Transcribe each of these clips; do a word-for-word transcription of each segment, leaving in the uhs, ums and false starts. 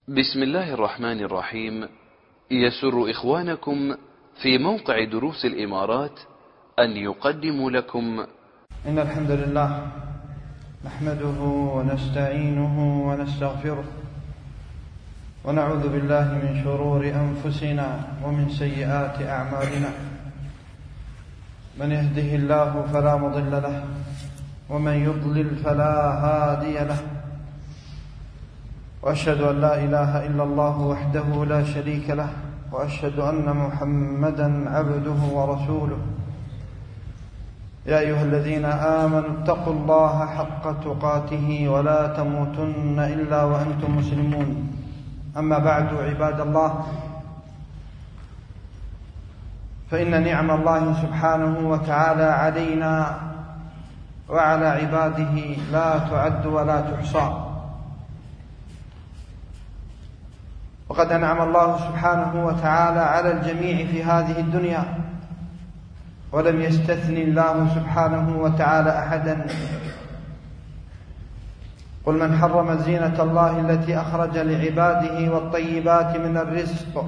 بسم الله الرحمن الرحيم. يسر إخوانكم في موقع دروس الإمارات أن يقدموا لكم إن الحمد لله نحمده ونستعينه ونستغفره ونعوذ بالله من شرور أنفسنا ومن سيئات أعمالنا. من يهده الله فلا مضل له ومن يضلل فلا هادي له، وأشهد أن لا إله إلا الله وحده لا شريك له، وأشهد أن محمدا عبده ورسوله. يا أيها الذين آمنوا اتقوا الله حق تقاته ولا تموتن إلا وأنتم مسلمون. أما بعد، عباد الله، فإن نعم الله سبحانه وتعالى علينا وعلى عباده لا تعد ولا تحصى. وقد أنعم الله سبحانه وتعالى على الجميع في هذه الدنيا، ولم يستثني الله سبحانه وتعالى أحدا. قل من حرم زينة الله التي أخرج لعباده والطيبات من الرزق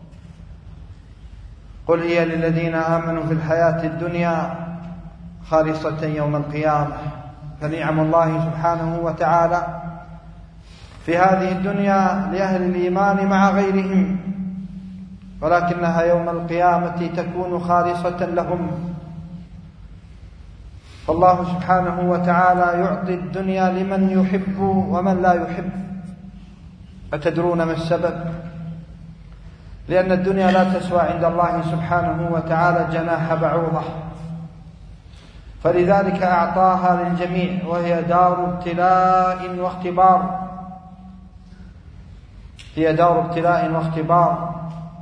قل هي للذين آمنوا في الحياة الدنيا خالصة يوم القيامة. فنعم الله سبحانه وتعالى في هذه الدنيا لأهل الإيمان مع غيرهم، ولكنها يوم القيامة تكون خالصة لهم. فالله سبحانه وتعالى يعطي الدنيا لمن يحب ومن لا يحب. أتدرون ما السبب؟ لأن الدنيا لا تسوى عند الله سبحانه وتعالى جناح بعوضة، فلذلك أعطاها للجميع، وهي دار ابتلاء واختبار. هي دار ابتلاء واختبار،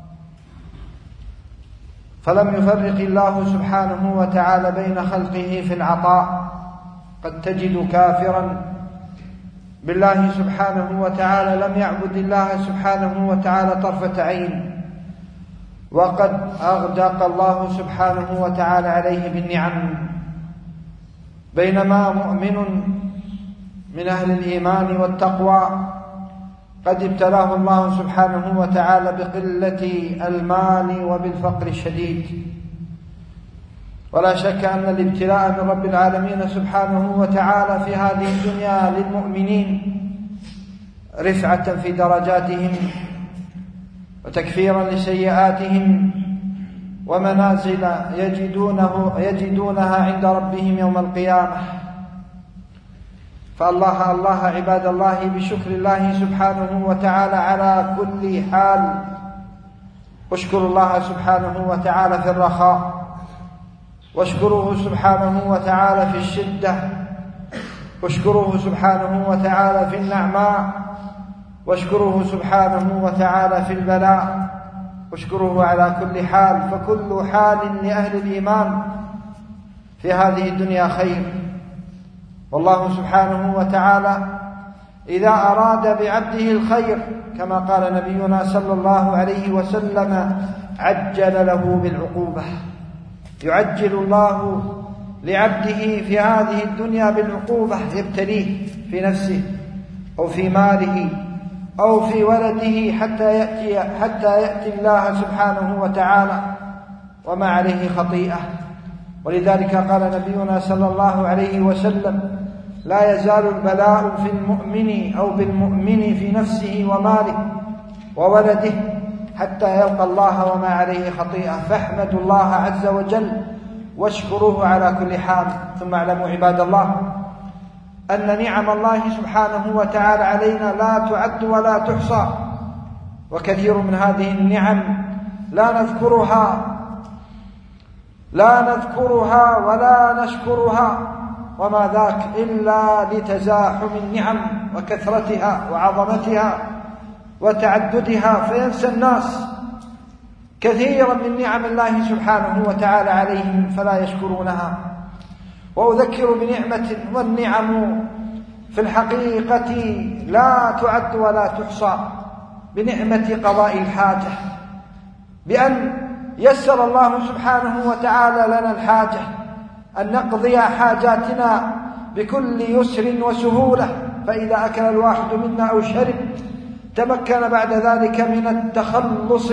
فلم يفرق الله سبحانه وتعالى بين خلقه في العطاء. قد تجد كافرا بالله سبحانه وتعالى لم يعبد الله سبحانه وتعالى طرفة عين، وقد أغدق الله سبحانه وتعالى عليه بالنعم، بينما مؤمن من أهل الإيمان والتقوى قد ابتلاه الله سبحانه وتعالى بقلة المال وبالفقر الشديد. ولا شك أن الابتلاء من رب العالمين سبحانه وتعالى في هذه الدنيا للمؤمنين رفعة في درجاتهم وتكفيرا لسيئاتهم ومنازل يجدونه يجدونها عند ربهم يوم القيامة. فالله الله عباد الله بشكر الله سبحانه وتعالى على كل حال. واشكروا الله سبحانه وتعالى في الرخاء، واشكروه سبحانه وتعالى في الشدة، واشكروه سبحانه وتعالى في النعماء، واشكروه سبحانه وتعالى في البلاء، واشكروه على كل حال. فكل حال لأهل الإيمان في هذه الدنيا خير. والله سبحانه وتعالى إذا أراد بعبده الخير كما قال نبينا صلى الله عليه وسلم عجل له بالعقوبة. يعجل الله لعبده في هذه الدنيا بالعقوبة، يبتليه في نفسه أو في ماله أو في ولده حتى يأتي, حتى يأتي الله سبحانه وتعالى وما عليه خطيئة. ولذلك قال نبينا صلى الله عليه وسلم لا يزال البلاء في المؤمن أو بالمؤمن في نفسه وماله وولده حتى يلقى الله وما عليه خطيئة. فاحمدوا الله عز وجل واشكروه على كل حال. ثم اعلموا عباد الله أن نعم الله سبحانه وتعالى علينا لا تعد ولا تحصى، وكثير من هذه النعم لا نذكرها لا نذكرها ولا نشكرها، وما ذاك إلا لتزاحم النعم وكثرتها وعظمتها وتعددها، فينسى الناس كثيرا من نعم الله سبحانه وتعالى عليهم فلا يشكرونها. وأذكر بنعمة، والنعم في الحقيقة لا تعد ولا تحصى، بنعمة قضاء الحاجة، بأن يسر الله سبحانه وتعالى لنا الحاجة، أن نقضي حاجاتنا بكل يسر وسهولة. فإذا أكل الواحد منا أو شرب تمكن بعد ذلك من التخلص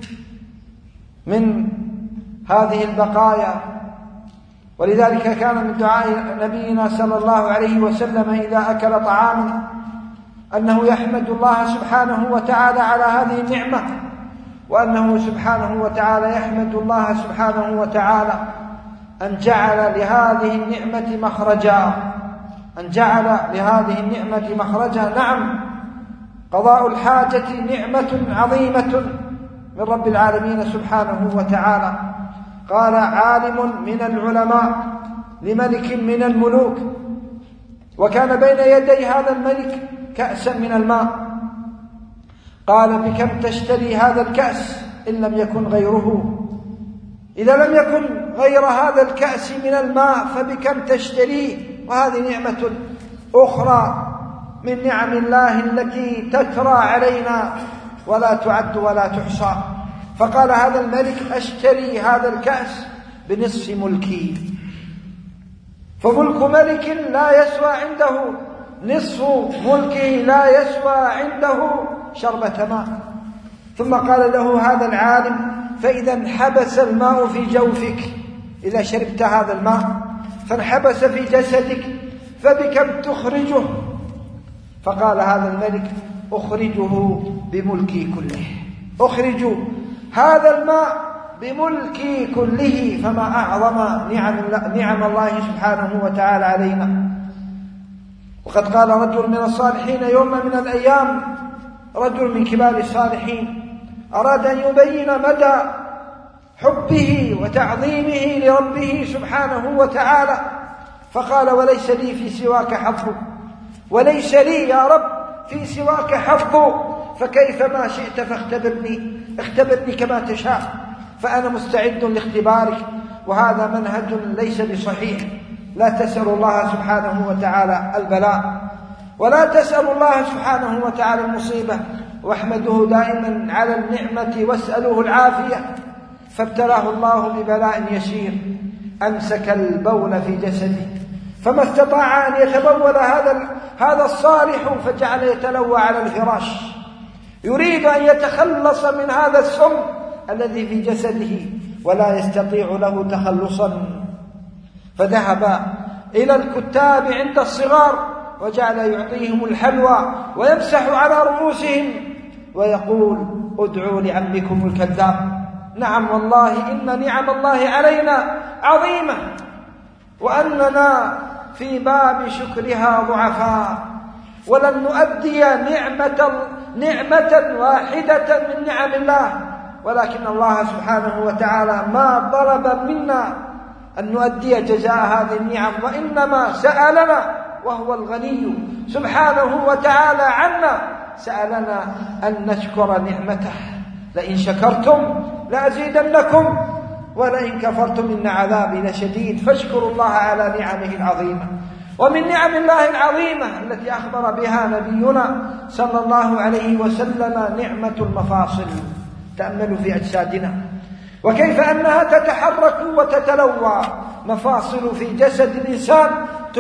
من هذه البقايا. ولذلك كان من دعاء نبينا صلى الله عليه وسلم إذا أكل طعاما أنه يحمد الله سبحانه وتعالى على هذه النعمة، وأنه سبحانه وتعالى يحمد الله سبحانه وتعالى أن جعل لهذه النعمة مخرجا، أن جعل لهذه النعمة مخرجا. نعم، قضاء الحاجة نعمة عظيمة من رب العالمين سبحانه وتعالى. قال عالم من العلماء لملك من الملوك، وكان بين يدي هذا الملك كأسا من الماء، قال بكم تشتري هذا الكأس إن لم يكن غيره؟ إذا لم يكن غير هذا الكأس من الماء فبكم تشتريه؟ وهذه نعمة أخرى من نعم الله التي تترى علينا ولا تعد ولا تحصى. فقال هذا الملك أشتري هذا الكأس بنصف ملكي. فملك ملك لا يسوى عنده نصف ملكه، لا يسوى عنده شربة ماء. ثم قال له هذا العالم فإذا انحبس الماء في جوفك، إذا شربت هذا الماء فانحبس في جسدك فبكم تخرجه؟ فقال هذا الملك أخرجه بملكي كله، أخرج هذا الماء بملكي كله. فما أعظم نعم, نعم الله سبحانه وتعالى علينا. وقد قال رجل من الصالحين يوم من الأيام، رجل من كبار الصالحين أراد أن يبين مدى حبه وتعظيمه لربه سبحانه وتعالى، فقال وليس لي في سواك حظ، وليس لي يا رب في سواك حظ، فكيف ما شئت فاختبرني، اختبرني كما تشاء، فأنا مستعد لاختبارك. وهذا منهج ليس بصحيح. لا تسأل الله سبحانه وتعالى البلاء، ولا تسأل الله سبحانه وتعالى المصيبة، واحمده دائما على النعمة واسأله العافية. فابتلاه الله ببلاء يسير، أمسك البول في جسده، فما استطاع أن يتبول هذا هذا الصالح، فجعل يتلوى على الفراش يريد أن يتخلص من هذا السم الذي في جسده ولا يستطيع له تخلصا. فذهب إلى الكتاب عند الصغار وجعل يعطيهم الحلوى ويمسح على رؤوسهم ويقول ادعوا لعمكم الكذاب. نعم والله إن نعم الله علينا عظيمة، وأننا في باب شكرها ضعفاء، ولن نؤدي نعمة, نعمة واحدة من نعم الله، ولكن الله سبحانه وتعالى ما طلب منا أن نؤدي جزاء هذه النعم، وإنما سألنا وهو الغني سبحانه وتعالى عنا، سألنا أن نشكر نعمته. لئن شكرتم لأزيدنكم ولئن كفرتم إن عذابي لشديد. فاشكروا الله على نعمه العظيمة. ومن نعم الله العظيمة التي أخبر بها نبينا صلى الله عليه وسلم نعمة المفاصل. تأملوا في أجسادنا وكيف أنها تتحرك وتتلوى. مفاصل في جسد الإنسان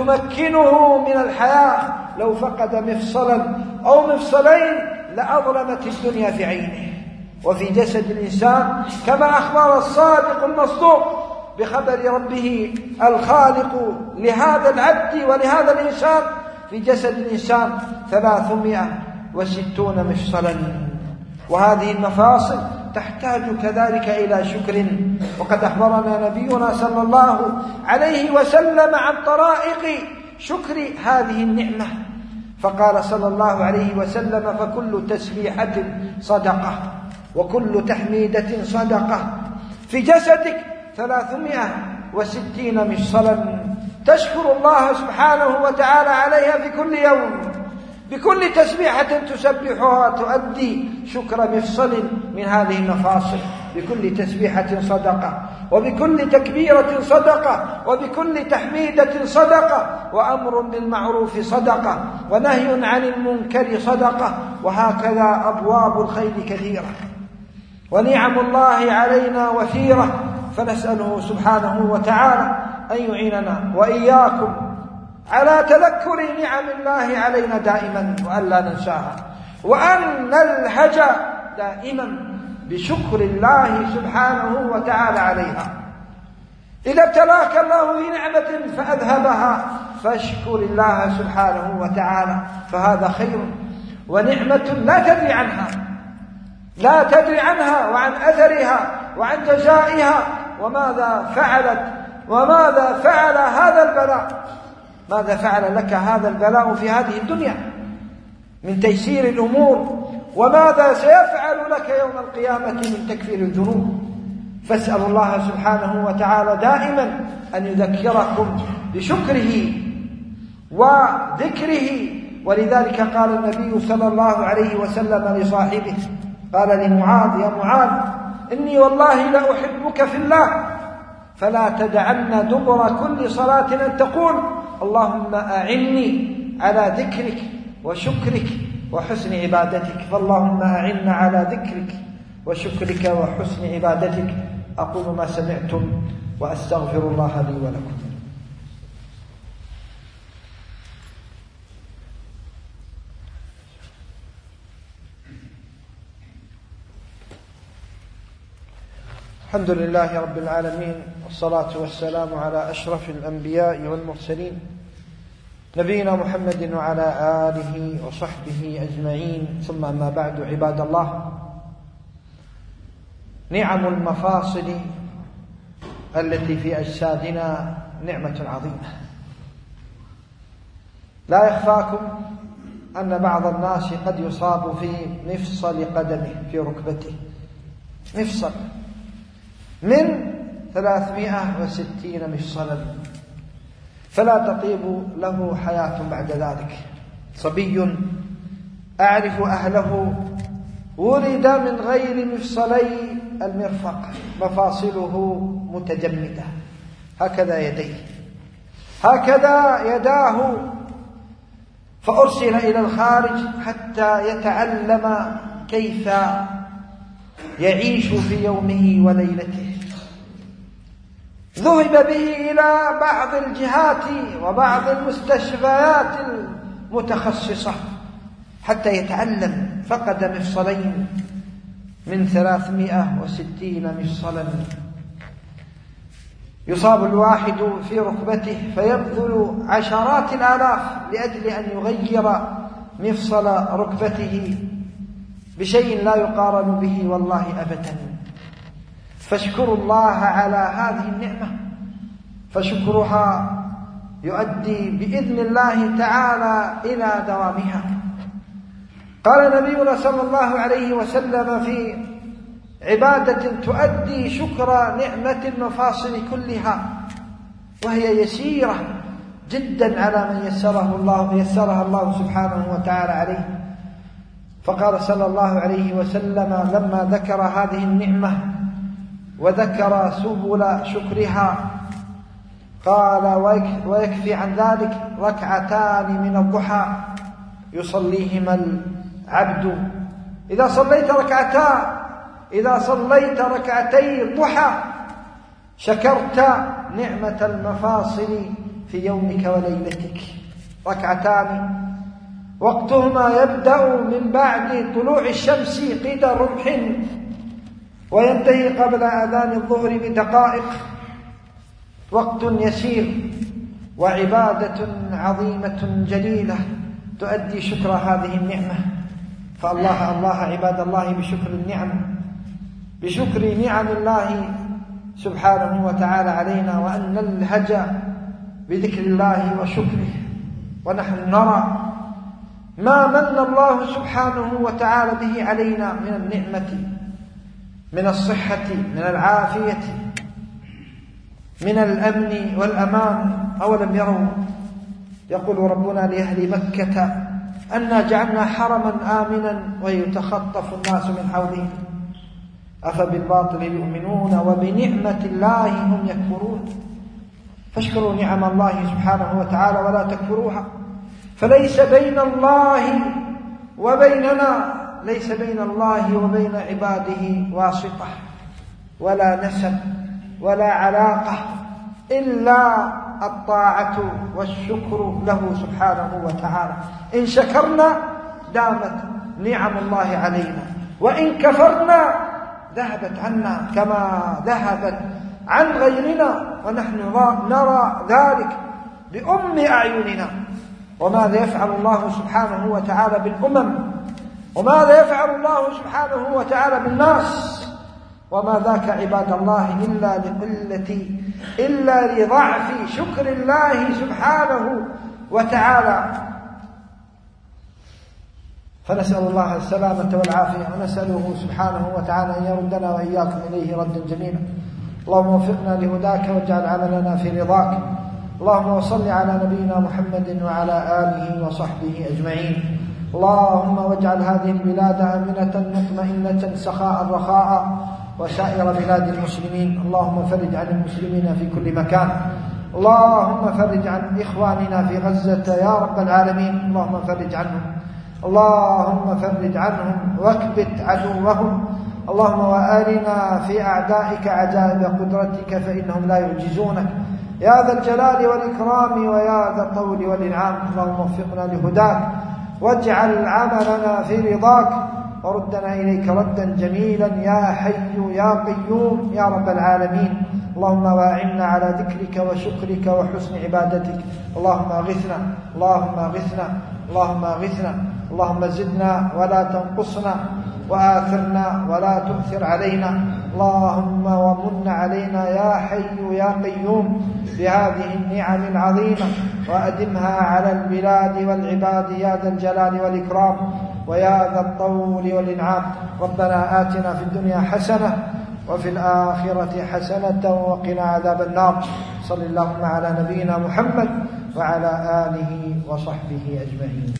تمكنه من الحياة، لو فقد مفصلا أو مفصلين لأظلمت الدنيا في عينه. وفي جسد الإنسان كما أخبر الصادق المصدوق بخبر ربه الخالق لهذا العبد ولهذا الإنسان، في جسد الإنسان ثلاثمائة وستون مفصلا. وهذه المفاصل تحتاج كذلك إلى شكر. وقد أخبرنا نبينا صلى الله عليه وسلم عن طرائق شكر هذه النعمة، فقال صلى الله عليه وسلم فكل تسبيحة صدقة وكل تحميدة صدقة. في جسدك ثلاثمائة وستين مفصلا تشكر الله سبحانه وتعالى عليها في كل يوم. بكل تسبيحة تسبحها تؤدي شكر مفصل من هذه المفاصل. بكل تسبيحة صدقة، وبكل تكبيرة صدقة، وبكل تحميدة صدقة، وأمر بالمعروف صدقة، ونهي عن المنكر صدقة. وهكذا أبواب الخير كثيرة، ونعم الله علينا وثيرة. فنسأله سبحانه وتعالى أن يعيننا وإياكم على تذكر نعم الله علينا دائما وألا ننساها. وأن نلهج دائما بشكر الله سبحانه وتعالى عليها. إذا ابتلاك الله في نعمة فأذهبها فاشكر الله سبحانه وتعالى، فهذا خير ونعمة لا تدري عنها، لا تدري عنها وعن أثرها وعن جزائها، وماذا فعلت وماذا فعل هذا البلاء، ماذا فعل لك هذا البلاء في هذه الدنيا من تيسير الأمور، وماذا سيفعل لك يوم القيامة من تكفير الذنوب. فاسأل الله سبحانه وتعالى دائما أن يذكركم بشكره وذكره. ولذلك قال النبي صلى الله عليه وسلم لصاحبه، قال لمعاذ: يا معاذ إني والله لأحبك في الله، فلا تدعن دبر كل صلاة أن تقول اللهم أعني على ذكرك وشكرك وحسن عبادتك. فاللهم أعنا على ذكرك وشكرك وحسن عبادتك. أقول ما سمعتم وأستغفر الله لي ولكم. الحمد لله رب العالمين، والصلاة والسلام على أشرف الأنبياء والمرسلين، نبينا محمد وعلى آله وصحبه أجمعين، ثم أما بعد. عباد الله، نعم المفاصل التي في أجسادنا نعمة عظيمة. لا يخفاكم أن بعض الناس قد يصاب في مفصل قدمه، في ركبته، مفصل من ثلاثمائة وستين مفصلا، فلا تطيب له حياة بعد ذلك. صبي أعرف أهله ولد من غير مفصلي المرفق، مفاصله متجمدة، هكذا يديه، هكذا يداه، فأرسل إلى الخارج حتى يتعلم كيف يعيش في يومه وليلته. ذهب به إلى بعض الجهات وبعض المستشفيات المتخصصة حتى يتعلم، فقد مفصلين من ثلاثمائة وستين مفصلا. يصاب الواحد في ركبته فيبذل عشرات الآلاف لأجل أن يغير مفصل ركبته بشيء لا يقارن به والله أبدا. فاشكروا الله على هذه النعمة، فشكرها يؤدي بإذن الله تعالى إلى دوامها. قال نبينا صلى الله عليه وسلم في عبادة تؤدي شكر نعمة المفاصل كلها، وهي يسيرة جدا على من يسره الله يسرها الله سبحانه وتعالى عليه. فقال صلى الله عليه وسلم لما ذكر هذه النعمة وذكر سبل شكرها، قال: ويكفي عن ذلك ركعتان من الضحى يصليهما العبد. إذا صليت ركعتا إذا صليت ركعتي الضحى شكرت نعمة المفاصل في يومك وليلتك. ركعتان وقتهما يبدأ من بعد طلوع الشمس قيد رمح، وينتهي قبل أذان الظهر بدقائق، وقت يسير وعبادة عظيمة جليلة تؤدي شكر هذه النعمة. فالله الله عباد الله بشكر النعم، بشكر نعم الله سبحانه وتعالى علينا، وأن نلهج بذكر الله وشكره. ونحن نرى ما من الله سبحانه وتعالى به علينا من النعمة، من الصحة، من العافية، من الأمن والأمان. أولم يروا، يقول ربنا لأهل مكة: أنا جعلنا حرما آمنا ويتخطف الناس من حولهم أفبالباطل يؤمنون وبنعمة الله هم يكفرون. فاشكروا نعم الله سبحانه وتعالى ولا تكفروها، فليس بين الله وبيننا ليس بين الله وبين عباده واسطة ولا نسب ولا علاقة إلا الطاعة والشكر له سبحانه وتعالى. إن شكرنا دامت نعم الله علينا، وإن كفرنا ذهبت عنا كما ذهبت عن غيرنا، ونحن نرى ذلك بأم أعيننا. وماذا يفعل الله سبحانه وتعالى بالأمم؟ وماذا يفعل الله سبحانه وتعالى بالناس؟ وما ذاك عباد الله إلا لقلة إلا لضعف شكر الله سبحانه وتعالى. فنسأل الله السلامة والعافية، ونسأله سبحانه وتعالى أن يردنا وإياكم إليه ردا جميلا. اللهم وفقنا لهداك واجعل عملنا في رضاك. اللهم وصل على نبينا محمد وعلى آله وصحبه أجمعين. اللهم واجعل هذه البلاد آمنة مطمئنة سخاء رخاء، وسائر بلاد المسلمين. اللهم فرج عن المسلمين في كل مكان. اللهم فرج عن إخواننا في غزة يا رب العالمين. اللهم فرج عنهم، اللهم فرج عنهم واكبت عدوهم. اللهم وآلنا في أعدائك عجائب قدرتك فإنهم لا يعجزونك يا ذا الجلال والإكرام ويا ذا الطول والإنعام. اللهم وفقنا لهداك واجعل عملنا في رضاك، وردنا إليك ردا جميلا يا حي يا قيوم يا رب العالمين. اللهم واعنا على ذكرك وشكرك وحسن عبادتك. اللهم اغثنا، اللهم اغثنا، اللهم اغثنا. اللهم زدنا ولا تنقصنا، وآثرنا ولا تؤثر علينا. اللهم ومن علينا يا حي يا قيوم بهذه النعم العظيمة، وأدمها على البلاد والعباد يا ذا الجلال والإكرام ويا ذا الطول والإنعام. ربنا آتنا في الدنيا حسنة وفي الآخرة حسنة وقنا عذاب النار. صل اللهم على نبينا محمد وعلى آله وصحبه أجمعين.